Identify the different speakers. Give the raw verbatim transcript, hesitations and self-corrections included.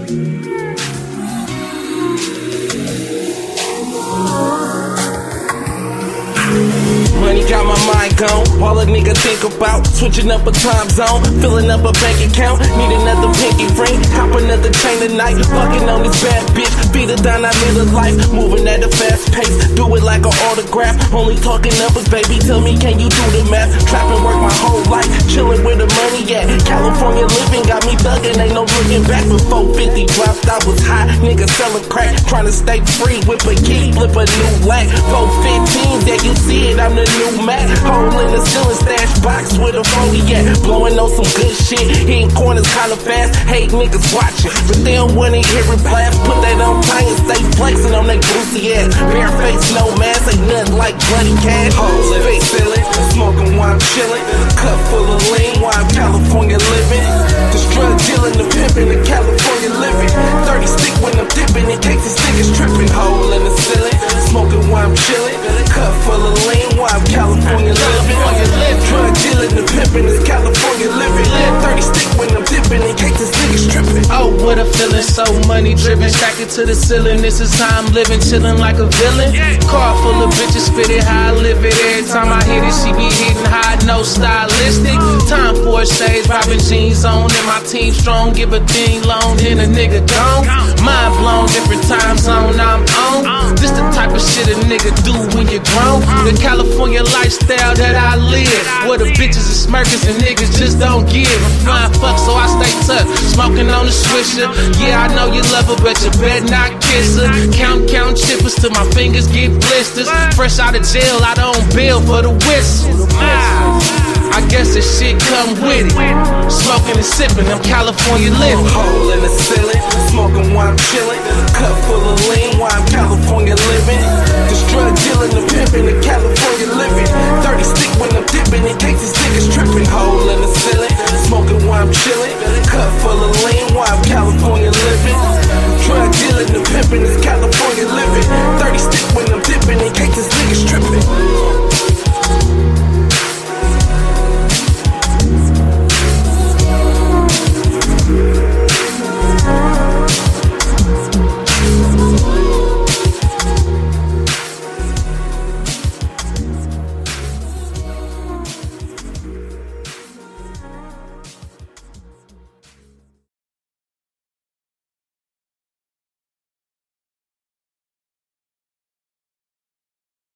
Speaker 1: Money got my mind gone. All a nigga think about switching up a time zone, filling up a bank account. Need another pinky ring, cop another chain tonight. Fucking on this bad bitch, beat her down, I live a life. Moving at a fast pace, do it like an autograph. Only talking numbers, baby. Tell me, can you do the math? Trap and work my whole life, chilling where the money at. California living got me thugging, ain't no looking back. When four fifty dropped, I was high, nigga selling crack, trying to stay free. Whip a key, flip a new lack. four fifteen, there you see it, I'm the new Mac. Hole in the ceiling, stash box with a forty at. Blowing on some good shit, hitting corners kinda fast. Hate niggas watching, but they don't wanna hear it blast. Put that on tight and stay flexing on they boozy ass. Bare face, no mask, ain't nothing like bloody cash. Hoes face ceiling, smoking while I'm chilling. Cup full of lean while I'm California living. The drug dealing, the pimping, the California living. thirty stick when I'm dipping, in case this nigga's tripping. Hole in the ceiling, smoking while I'm chilling. Cup full of lean while I'm California living. Drug dealing, the pimping, is California living. thirty stick when I'm dipping, in case this nigga's tripping.
Speaker 2: Oh, what a feeling, so money driven, stack it to the ceiling. This is how I'm living, chilling like a villain. Car full of bitches, spit it how I live it. Every time I hit it, she be hitting high, no stylistic. Time for a stage, popping jeans on, and my team strong. Give a thing long, then a nigga gone. Mind blown, different time zone I'm on. This the type of shit a nigga do when you're grown. The California lifestyle that I live, where the bitches are smirkers and niggas just don't give a flying fuck, so I stay tough, smoking on the swisher. Yeah, I know you love her, but you better not kiss her. Count, count chippers till my fingers get blisters. Fresh out of jail, I don't bill for the whistle. I guess this shit come with it. Smoking and sipping, I'm California living.
Speaker 1: Hole in the ceiling, smoking while I'm chilling. Cup full of lean while I'm California living. This drug dealing, the pimping, the California living. thirty stick when I'm dipping, in case this nigga's tripping. Hole